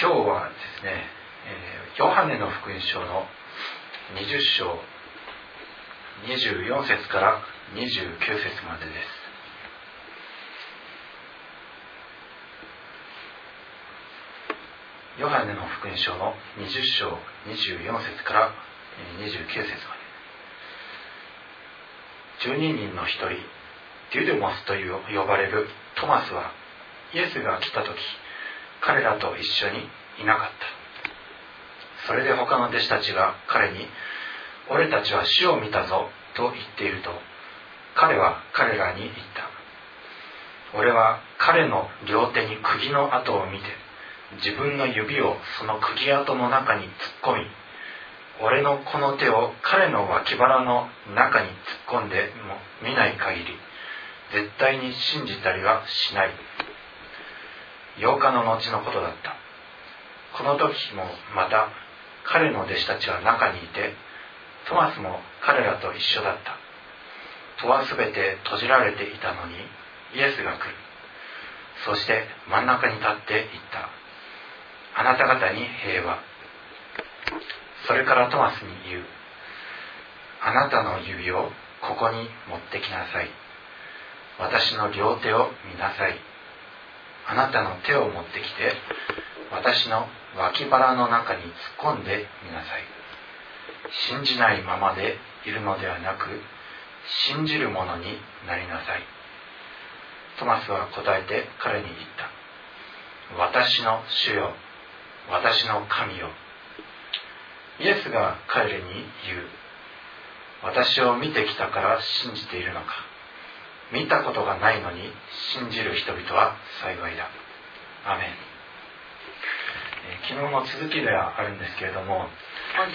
今日はですね、ヨハネの福音書の20章24節から29節までです。ヨハネの福音書の20章24節から29節まで。12人の一人、デュデュモスと呼ばれるトマスは、イエスが来た時、彼らと一緒にいなかった。それで他の弟子たちが彼に、俺たちは主を見たぞと言っていると、彼は彼らに言った。俺は彼の両手に釘の跡を見て、自分の指をその釘跡の中に突っ込み、俺のこの手を彼の脇腹の中に突っ込んでも見ない限り、絶対に信じたりはしない。8日の後のことだった。この時もまた彼の弟子たちは中にいて、トマスも彼らと一緒だった。戸はすべて閉じられていたのに、イエスが来る。そして真ん中に立って言った。あなた方に平和。それからトマスに言う。あなたの指をここに持ってきなさい。私の両手を見なさい。あなたの手を持ってきて、私の脇腹の中に突っ込んでみなさい。信じないままでいるのではなく、信じるものになりなさい。トマスは答えて彼に言った。私の主よ、私の神よ。イエスが彼に言う。私を見てきたから信じているのか。見たことがないのに信じる人々は幸いだ。アーメン。昨日の続きではあるんですけれども、昨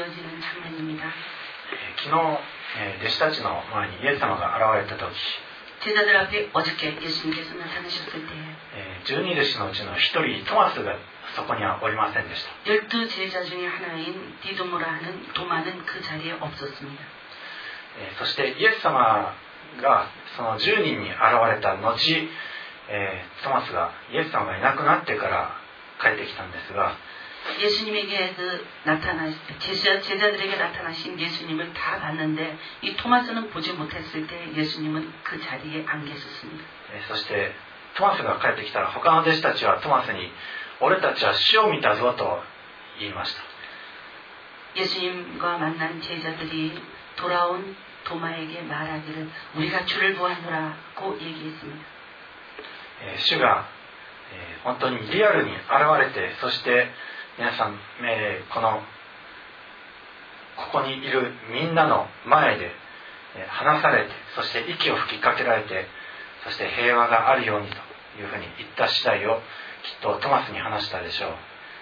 日、弟子たちの前にイエス様が現れた時、 제자들에게 어저께 예수님께서 나타나셨을 때 12弟子のうちの一人トマスがそこにはおりませんでした。 12 제자 중에 하나인 디도모라 하는 도마는 그 자리에 없었습니다. そしてイエス様がその10人に現れた後、トマスがイエス様がいなくなってから帰ってきたんですが、 예수님에게 제자들에게 나타나신 예수님을 다 봤는데 이 토마스는 보지 못했을 때 예수님은 그 자리에 안 계셨습니다. そしてトマスが帰ってきたら他の弟子たちはトマスに俺たちは主を見たぞと言いました。 예수님과 만난 제자들이 돌아온 도마에게 말하기를 우리가 주를 보았노라고 얘기했습니다. 主が本当にリアルに現れて、そして皆さん、ここにいるみんなの前で話されて、そして息を吹きかけられて、そして平和があるようにというふうに言った次第をきっとトマスに話したでしょう。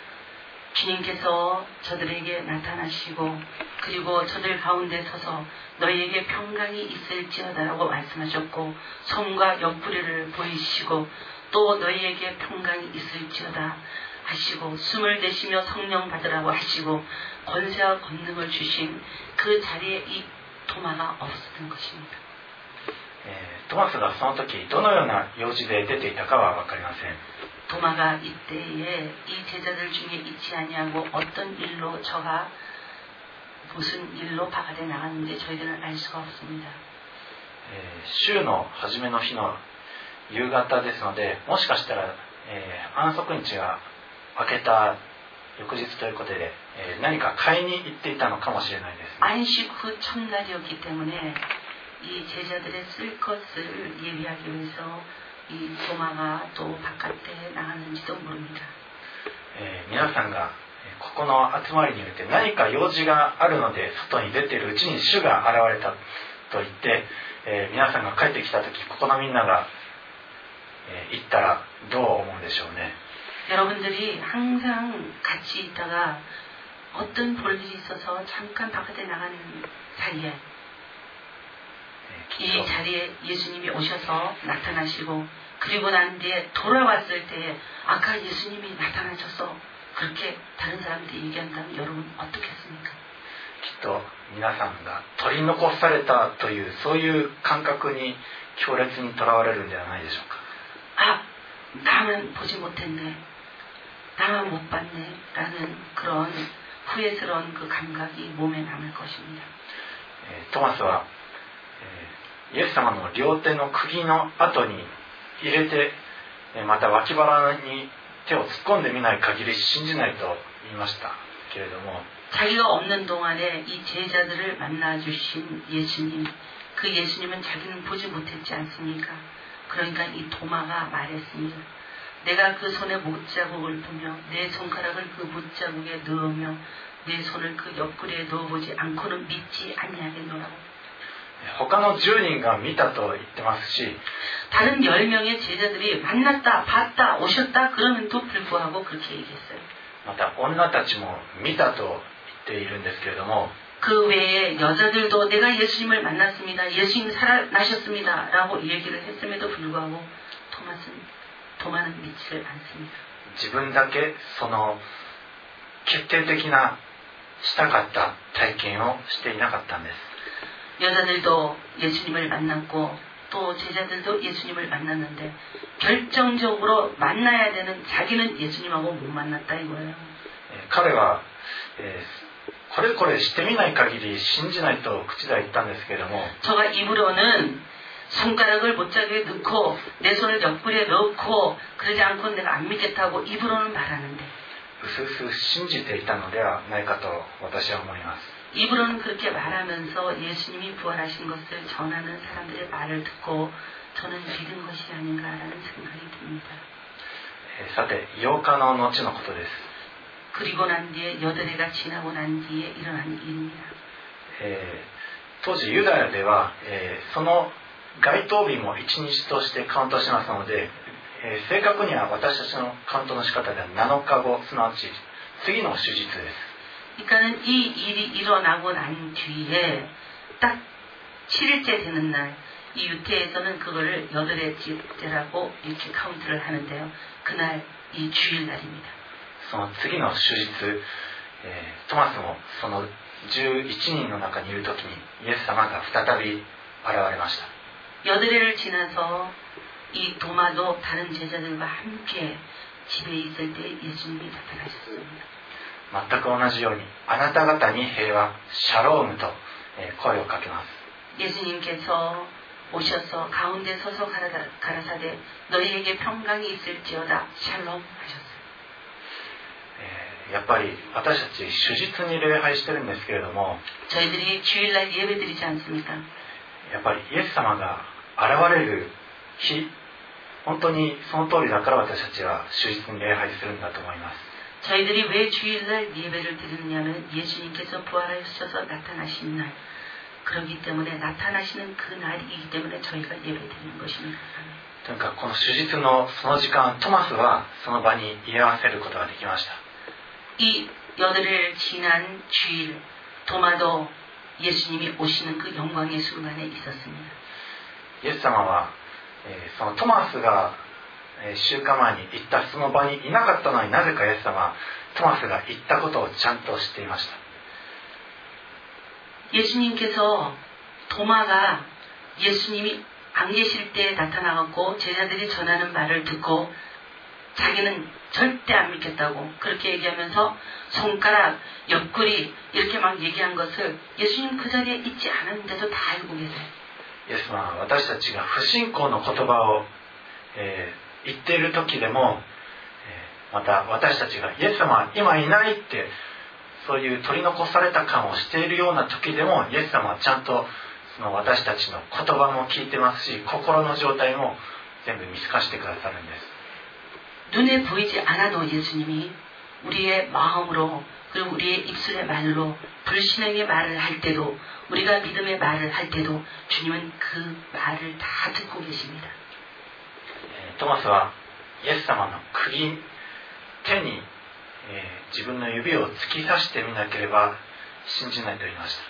주님께서 저들에게 나타나시고 그리고 저들 가운데 서서 너희에게 평강이 있을지어다라고 말씀하셨고 손과 옆구리를 보이시고 또 너희에게 평강이 있을지어다 하시고 숨을 내쉬며 성령 받으라고 하시고 권세와 권능을 주신 그 자리에 이 도마가 없었던 것입니다. トマスがその時どのような用事で出ていたかは分かりません。 도마가 이때에 이 제자들 중에 있지 아니하고 어떤 일로 저가 무슨 일로 바깥에 나갔는지 저희들은 알 수가 없습니다. 週の初めの日の夕方ですので、もしかしたら、安息日が明けた翌日ということで、何か買いに行っていたのかもしれないです、ね。 안식 후 첫날이었기 때문에 이 제자들의 쓸 것을 예비하기 위해서 이 도마가 또 바깥에 나갔는지도 모릅니다. 皆さんがここの集まりにいて何か用事があるので外に出ているうちに主が現れたと言って、皆さんが帰ってきた時ここのみんなが、行ったらどう思うでしょうね。 여러분들이 항상 같이 있다가 어떤 볼일이 있어서 잠깐 바깥에 나가는 사이에 이 자리에 예수님이 오셔서 나타나시고 그리고 난 뒤에 돌아왔을 때에 아까 예수님이 나타나셔서 그렇게 다른 사람들이 얘기한다면 여러분 어떻겠습니까? きっと皆さんが取り残されたというそういう感覚に強烈にとらわれるんではないでしょうか。 아, 나는 보지 못했네. 나만 못 봤네 라는 그런 후회스러운 그 감각이 몸에 남을 것입니다. トマスは、イエス様の両手の釘の後に入れて、また脇腹に手を突っ込んでみない限り信じないと言いましたけれども、 자기가 없는 동안에 이 제자들을 만나주신 예수님, 그 예수님은 자기는 보지 못했지 않습니까? 그러니까 이 도마가 말했습니다. 내가 그 손에 못자국을 보며 내 손가락을 그 못자국에 넣으며 내 손을 그 옆구리에 넣어보지 않고는 믿지 아니하겠노라고. 他の10人が見たと言ってますし、 다른 10명의 제자들이 만났다, 봤다, 오셨다 그러면도 불구하고 그렇게 얘기했어요. また女たちも見たと言っているんですけれども、 그 외에 여자들도 내가 예수님을 만났습니다. 예수님 살아나셨습니다. 라고 얘기를 했음에도 불구하고 도마는 믿지를 않습니다. 自分だけその決定的なしたかった体験をしていなかったんです。 여자들도 예수님을 만났고 또 제자들도 예수님을 만났는데 결정적으로 만나야 되는 자기는 예수님하고 못 만났다 이거예요. 彼は、これこれしてみない限り信じないと口では言ったんですけれども、 저가 입으로는 손가락을 못자국에 넣고 내 손을 옆구리에 넣고 그러지 않고는 내가 안 믿겠다고 입으로는 말하는데 うすうす信じていたのではないかと私は思います。 입으로는 그렇게 말하면서 예수님이 부활하신 것을 전하는 사람들의 말을 듣고 저는 믿은 것이 아닌가라는 생각이 듭니다. さて、8日の後のことです。 그리고 난 뒤에 8회가 지나고 난 뒤에 일어난 일입니다. 当時ユダヤでは、その該当日も1日としてカウントしますので、正確には私たちのカウントの仕方では7日後、すなわち次の手術です。 그러니까는 이 일이 일어나고 난 뒤에 딱 7일째 되는 날, 이 유태에서는 그거를 8회째라고 이렇게 카운트를 하는데요. 그날 이 주일날입니다. その次の手術、トマスもその11人の中にいるときにイエス様が再び現れました。 8회를 지나서 이 도마도 다른 제자들과 함께 집에 있을 때 예수님이 나타나셨습니다. 全く同じようにあなた方に平和、シャロームと声をかけます。 예수님께서 오셔서 가운데 서서 가라사대 너희에게 평강이 있을지어다 샬롬 하셨어요. やっぱり私たち手術に礼拝してるんですけれども、 저희들이 주일날 예배드리지 않습니까? やっぱりイエス様が現れる日、本当にその通りだから私たちは手術に礼拝するんだと思います。 저희들이 왜 주일날 예배를 드리느냐면 예수님께서 부활하셔서 나타나신 날, 그렇기 때문에 나타나시는 그 날이기 때문에 저희가 예배드리는 것입니다. とにかくこの手術のその時間、トマスはその場に居合わせることができました。 이 8일 지난 주일 도마도 예수님이 오시는 그 영광의 순간에 있었습니다. イエス様は、そのトマスが週間前に行ったその場にいなかったのになぜかイエス様はトマスが言ったことをちゃんと知っていました。 예수님께서 도마가 예수님이 안 계실 때 나타나갖고 제자들이 전하는 말을 듣고 자기는 절대 안 믿겠다고 그렇게 얘기하면서 손가락, 옆구리 이렇게 막 얘기한 것을 예수님 그 자리에 있지 않았는데도 다 알고 계세요. イエス様は私たちが不信仰の言葉を、言っている時でも、また私たちがイエス様は今いないってそういう取り残された感をしているような時でもイエス様はちゃんとその私たちの言葉も聞いてますし心の状態も全部見透かしてくださるんです。 눈에 보이지 않아도 예수님이 우리의 마음으로 그리고 우리의 입술의 말로 불신앙의 말을 할 때도 우리가 믿음의 말을 할 때도 주님은 그 말을 다 듣고 계십니다. トマスはイエス様の釘手に、自分の指を突き刺してみなければ信じないと言いました。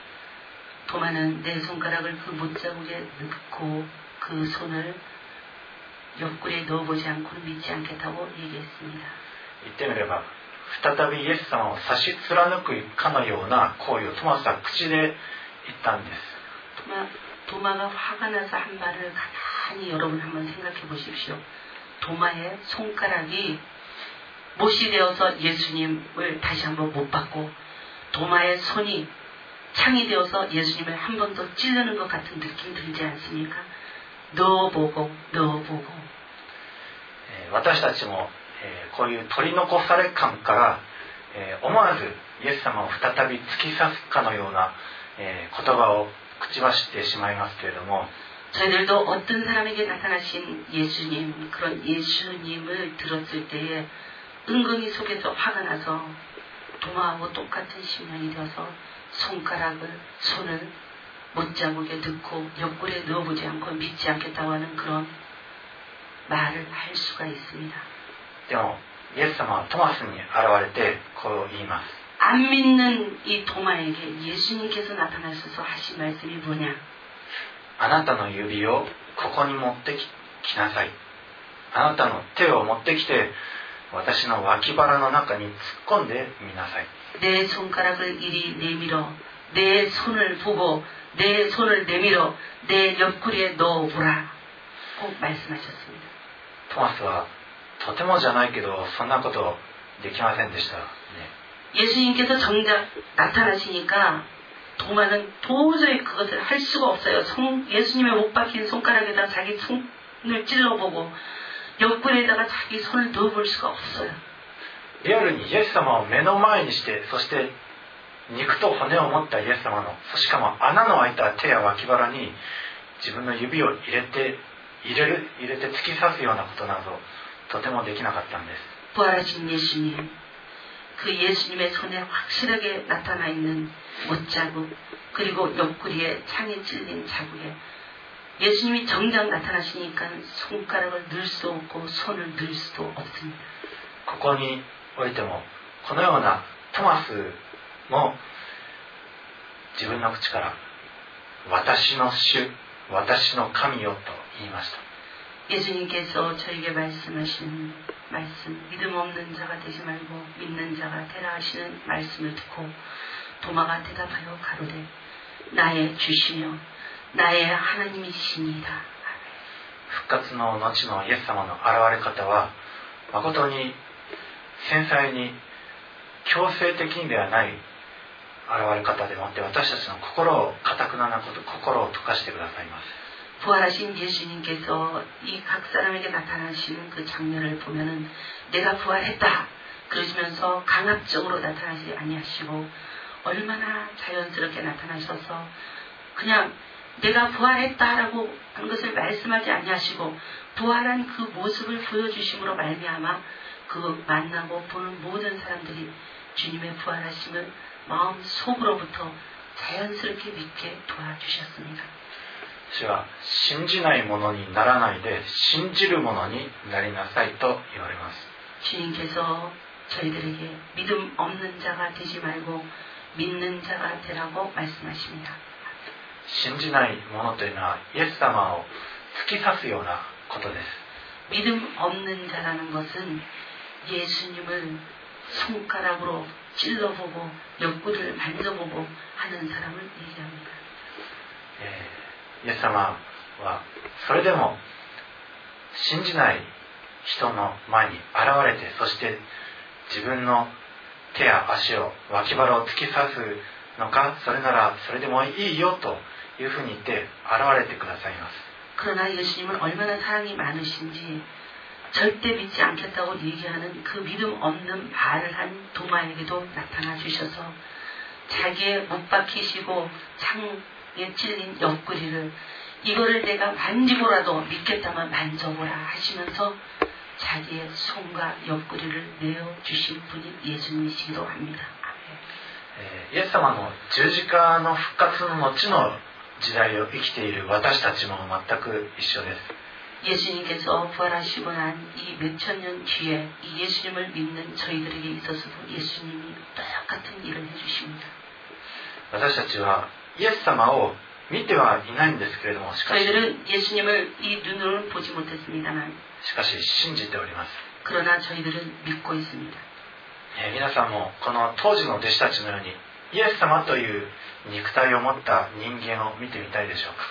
도마는 내 손가락을 그 못자국에 넣고 그 손을 옆구리에 넣어보지 않고는 믿지 않겠다고 얘기했습니다. 言ってみれば再びイエス様を差し貫くかのような行為をトマスは口で言ったんです。 도마가 화가 나서 한 말을 가만히 여러분 한번 생각해 보십시오. 도마의 손가락이 못이 되어서 예수님을 다시 한번 못 받고 도마의 손이 창이 되어서 예수님을 한 번 더 찌르는 것 같은 느낌 들지 않습니까? 넣어보고 私たちも、こういう取り残され感から、思わずイエス様を再び突き刺すかのような、言葉を口走ってしまいますけれども 저희들도 어떤 사람에게 나타나신 예수님, 그런 예수님을 들었을 때에 은근히 속에서 화가 나서 도마하고 똑같은 심령이 되어서 손을 못자국에 넣고 옆구리에 넣어보지 않고 믿지 않겠다고 하는 그런 말을 할 수가 있습니다. でもイエス様はトマスに現れてこう言います 안 믿는 이 도마에게 예수님께서 나타나셔서 하신 말씀이 뭐냐? あなたの指をここに持ってきなさい。あなたの手を持ってきて私の脇腹の中に突っ込んでみなさい。 내 손가락을 이리 내밀어 내 손을 보고 내 손을 내밀어 내 옆구리에 넣어보라. 꼭 말씀하셨습니다. トマスはとてもじゃないけどそんなことできませんでした、ね。 예수님께서 정작 나타나시니까 도마는 도저히 그것을 할 수가 없어요. 예수님의 못 박힌 손가락에다 자기 손을 찔러보고 옆구리에다가 자기 손을 넣어볼 수가 없어요. リアルにイエス様を目の前にしてそして肉と骨を持ったイエス様のしかも穴の開いた手や脇腹に自分の指を入れて突き刺すようなことなどとてもできなかったんです。 부활하신 예수님, 그 예수님의 손에 확실하게 나타나 있는 못자국 그리고 옆구리에 창이 찔린 자국에 예수님이 정작 나타나시니까 손가락을 넣을 수도 없고 손을 넣을 수도 없습니다. ここにおいてもこのようなトマスも自分の口から私の主私の神よと言いました。 예수님께서 저에게 말씀하신 말씀 믿음 없는 자가 되지 말고 믿는 자가 되라 하시는 말씀을 듣고 도마가 대답하여 가로되 나의 주시며 나의 하나님이시니이다. 復活の後のイエス様の現れ方は誠に繊細に強制的にではない現れ方でもって私たちの心を堅くななこと心を溶かしてくださいます。 부활하신 예수님께서 이 각 사람에게 나타나시는 그 장면을 보면은 내가 부활했다 그러시면서 강압적으로 나타나지 아니하시고 얼마나 자연스럽게 나타나셔서 그냥 내가 부활했다라고 한 것을 말씀하지 아니하시고 부활한 그 모습을 보여주심으로 말미암아 그 만나고 보는 모든 사람들이 주님의 부활하심을 마음 속으로부터 자연스럽게 믿게 도와주셨습니다. 主は信じないものにならないで信じるものになりなさいと言われます。 주님께서 저희들에게 믿음 없는 자가 되지 말고 믿는 자가 되라고 말씀하십니다. 信じないものというのはイエス様を突き刺すようなことです。 믿음 없는 자라는 것은 예수님을 손가락으로 찔러보고 옆구리를 만져보고 하는 사람을 얘기합니다. イエス様はそれでも信じない人の前に現れてそして自分の手や足を脇腹を突き刺すのかそれならそれでもいいよというふうに言って現れてくださいます。 그러나 예수님은 얼마나 사랑이 많으신지 절대 믿지 않겠다고 얘기하는 그 믿음 없는 말을 한 도마에게도 나타나 주셔서 자기의 못 박히시고 창에 찔린 옆구리를 이거를 내가 만지고라도 믿겠다면 만져보라 하시면서 자기의 손과 옆구리를 내어주신 분이 예수님이시기도 합니다. イエス様の十字架の復活の後の時代を生きている私たちも全く一緒です。 예수님께서 부활하시고 난 이 몇천 년 뒤에 이 예수님을 믿는 저희들에게 있어서도 예수님이 똑같은 일을 해주십니다. 私たちはイエス様を見てはいないんですけれどもしかし 저희들은 예수님을 이 눈으로는 보지 못했습니다만 しかし信じております。 그러나 저희들은 믿고 있습니다. 皆さんもこの当時の弟子たちのようにイエス様という肉体を持った人間を見てみたいでしょうか。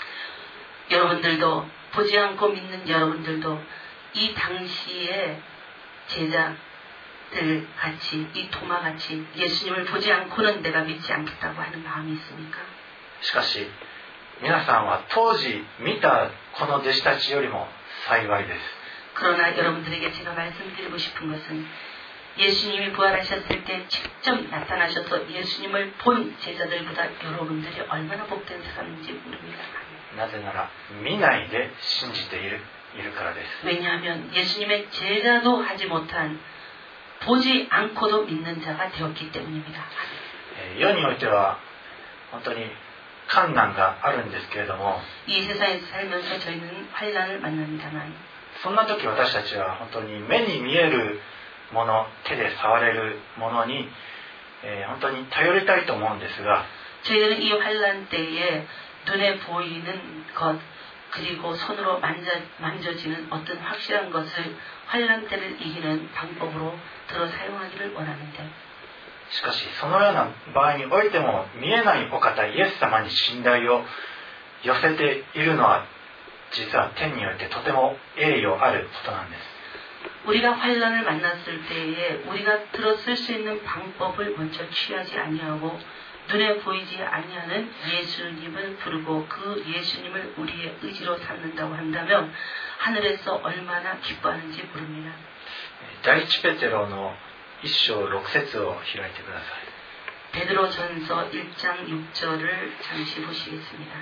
여러분들도 보지 않고 믿는 여러분들도 이 당시의 제자 같이 이 도마같이 예수님을 보지 않고는 내가 믿지 않겠다고 하는 마음이 있습니까? しかし皆さんは当時見たこの弟子たちよりも幸いです。 그러나 여러분들에게 제가 말씀드리고 싶은 것은 예수님이 부활하셨을 때 직접 나타나셔서 예수님을 본 제자들보다 여러분들이 얼마나 복된 사람인지 모릅니다. なぜなら見ないで信じているからです。 왜냐하면 예수님의 제자도 하지 못한 보지 않고도 믿는 자가 되었기 때문입니다. 世においては本当に困難があるんですけれども、 이 세상에서 살면서 저희는 환난을 만납니다만 そんな時私たちは本当に目に見えるもの、手で触れるものに、本当に頼りたいと思うんですが、 저희들은 이 환난 때에 눈에 보이는 것 그리고 손으로 만져지는 어떤 확실한 것을 환난 때를 이기는 방법으로 들어 사용하기를 원하는데 しかしそのような場合においても見えないお方イエス様に信頼を寄せているのは実は天においてとても栄誉あることなんです。 우리가 환난을 만났을 때에 우리가 들었을 수 있는 방법을 먼저 취하지 아니하고 눈에 보이지 아니하는 예수님을 부르고 그 예수님을 우리의 의지로 삼는다고 한다면 하늘에서 얼마나 기뻐하는지 모릅니다. 第一ペテロの1章6節を開いてください。 베드로전서 1장 6절을 잠시 보시겠습니다.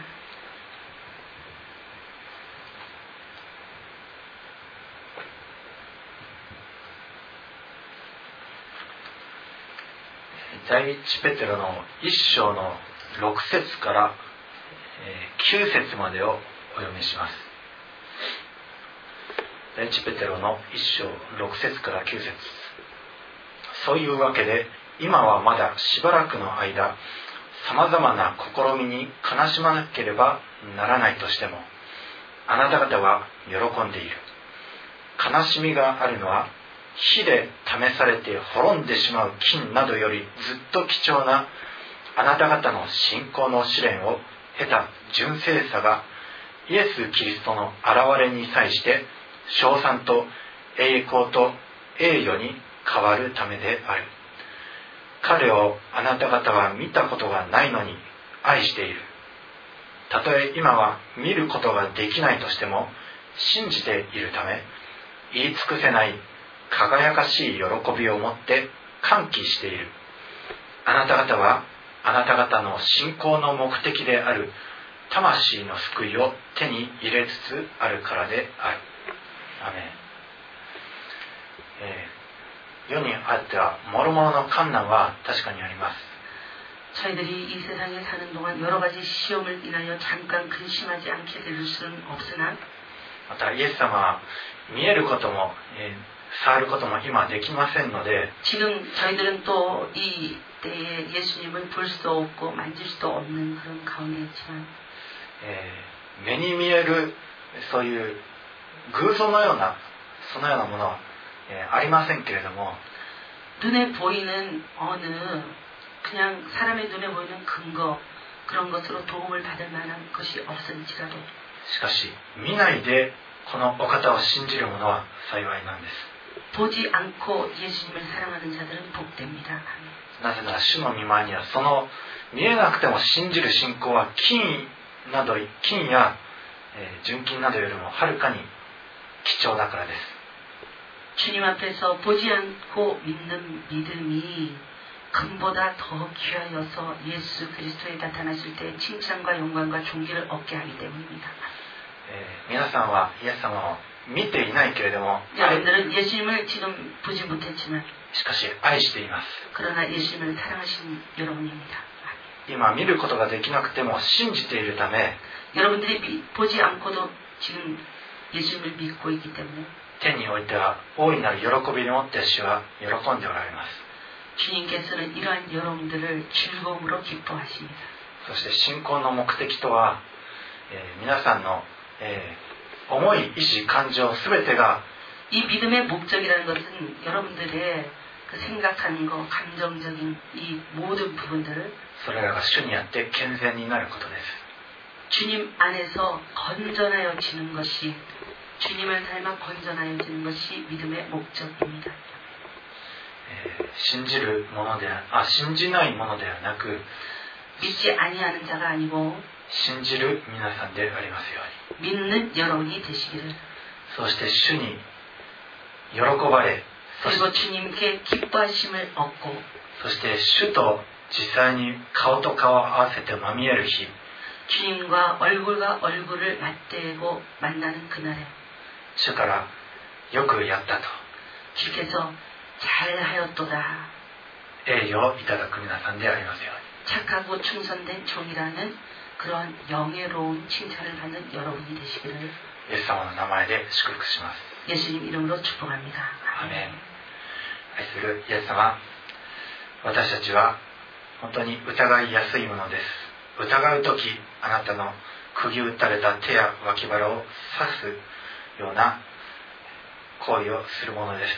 第一ペテロの1章の6節から9節までをお読みします。第一ペテロの1章6節から9節。そういうわけで今はまだしばらくの間さまざまな試みに悲しまなければならないとしてもあなた方は喜んでいる。悲しみがあるのは火で試されて滅んでしまう金などよりずっと貴重なあなた方の信仰の試練を経た純正さがイエス・キリストの現れに際して称賛と栄光と栄誉に変わるためである。彼をあなた方は見たことがないのに愛している。たとえ今は見ることができないとしても信じているため言い尽くせない輝かしい喜びを持って歓喜している。あなた方はあなた方の信仰の目的である魂の救いを手に入れつつあるからである。アメン。世にあっては諸々の困難は確かにあります。 저희들이 이 세상에 사는 동안 여러 가지 시험을 인하여 잠깐 근심하지 않게 될 수는 없으나 またイエス様は見えることも、触ることも今できませんので 지금 저희들은 또 이 때에 예수님을 볼 수도 없고 만질 수도 없는 그런 가운데 있지만 目に見えるそういう偶像のようなそのようなものは、ありませんけれども 눈에 보이는 어느 그냥 사람의 눈에 보이는 근거 그런 것으로 도움을 받을 만한 것이 없을지라도 しかし見ないでこのお方を信じる者は幸いなんです。 보지 않고 예수님을 사랑하는 자들은 복됩니다. なぜなら主の御前にはその見えなくても信じる信仰は金や、純金などよりもはるかに貴重だからです。 주님 앞에서 보지 않고 믿는 믿음이 금보다 더 귀하여서 예수 그리스도에 나타나실 때 칭찬과 영광과 존귀를 얻게 하기 때문입니다. 皆さんはイエス様を見ていないけれども 여러분들은 예수님을 지금 보지 못했지만 しかし愛しています。 그러나 예수님을 사랑하신 여러분입니다. 今見ることができなくても信じているため 여러분들이 보지 않고도 지금 예수님을 믿고 있기 때문에 天においては大いなる喜びに持って主は喜んでおられます。 주님께서는 이러한 여러분들을 즐거움으로 기뻐하십니다. そして信仰の目的とは、皆さんの、思い、意志、感情すべてが 이 믿음의 목적이라는 것은 여러분들의 그 생각하는 거, 감정적인 이 모든 부분들을 それらが主にあって健全になることです。 주님 안에서 건전하여지는 것이 주님을 닮아 건전하여지는 것이 믿음의 목적입니다. 信じるもので信じないものではなく 믿지 아니하는 자가 아니고 信じる皆さんでありますように 믿는 여러분이 되시기를 そして主に喜ばれ 그리고 주님께 기뻐하심을 얻고 そして主と実際に顔と顔を合わせてまみえる日 주님과 얼굴과 얼굴을 맞대고 만나는 그날에 主からよくやったと 주께서 잘하였도다 栄誉をいただく皆さんでありますように 착하고 충성된 종이라는 그런 영예로운 칭찬을 받는 여러분이 되시기를 イエス様の名前で祝福します 예수님 이름으로 축복합니다. アーメン。愛するイエス様、私たちは本当に疑いやすいものです。疑うとき、あなたの釘打たれた手や脇腹を刺すような行為をするものです。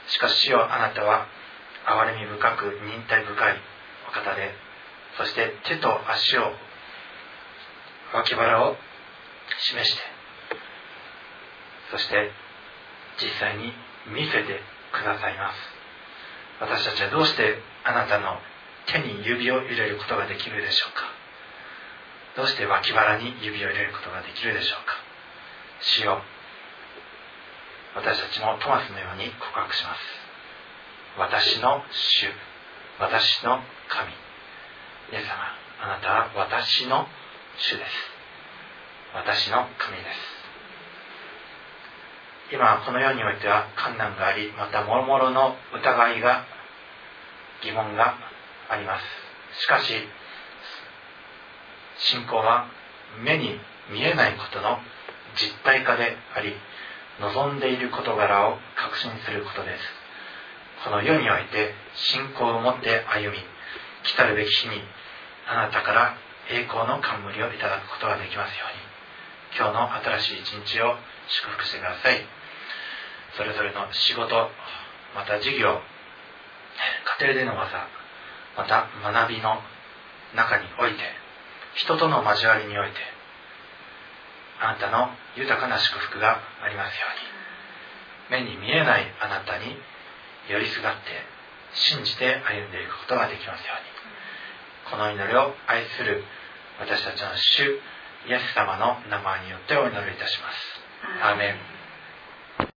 しかし主よ、あなたは憐れみ深く忍耐深いお方で、そして手と足を脇腹を示して、そして実際に見せてくださいます。私たちはどうしてあなたの手に指を入れることができるでしょうか。どうして脇腹に指を入れることができるでしょうか。主よ、私たちもトマスのように告白します。私の主、私の神。イエス様、あなたは私の主です。私の神です。今この世においては困難があり、また諸々の疑いが、疑問があります。しかし信仰は目に見えないことの実体化であり、望んでいる事柄を確信することです。この世において信仰を持って歩み、来たるべき日にあなたから栄光の冠をいただくことができますように、今日の新しい一日を祝福してください。それぞれの仕事、また事業、家庭での技、また学びの中において、人との交わりにおいて、あなたの豊かな祝福がありますように、目に見えないあなたに寄りすがって信じて歩んでいくことができますように、この祈りを愛する私たちの主イエス様の名前によってお祈りいたします。アーメン。